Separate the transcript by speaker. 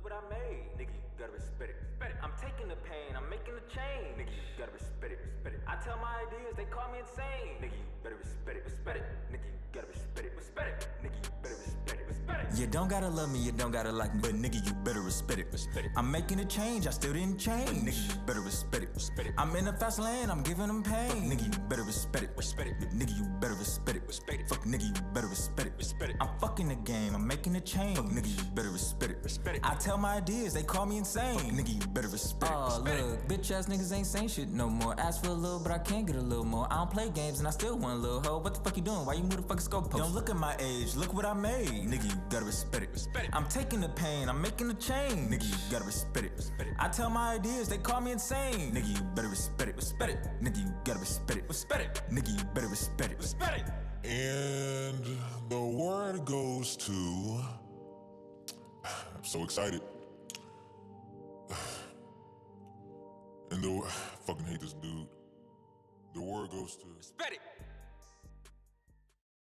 Speaker 1: what I made. Nigga, you gotta respect it. Respect it. I'm taking the pain, I'm making the change. Nigga, you gotta respect it. Respect it. I tell my ideas, they call me insane. Nigga, you better respect it. Respect it. Nigga, you gotta respect it. Respect it. Nigga, you better respect it. Respect it.
Speaker 2: You don't gotta love me, you don't gotta like me, but nigga, you better respect it. Respect it. I'm making a change, I still didn't change. Nigga, you better respect it. Respect it. I'm in a fast lane, I'm giving them pain. Nigga, you better respect it. Respect it. Nigga, you better respect it. Respect it. Fuck nigga, you better respect it. Respect it. I'm fucking the game, I'm making a change. Fuck nigga, you better respect it. Respect it. I tell my ideas, they call me insane. Fuck nigga, you better respect it.
Speaker 3: Oh look, bitch ass niggas ain't saying shit no more. Ask for a little, but I can't get a little more. I don't play games and I still want a little hoe. What the fuck you doing? Why you move the fucking scope post?
Speaker 2: Don't look at my age, look what I made. Nigga, you gotta respect it. Respect it. I'm taking the pain, I'm making a change. Nigga, you gotta respect it. Respect it. I tell my ideas, they call me insane. Nigga, you better respect it. Respect it. Nigga, you gotta respect it. Respect it. Nigga, you better respect it. Respect it.
Speaker 4: And the word goes to... I'm so excited. And the... fucking hate this dude. The word goes to...
Speaker 1: Respect it.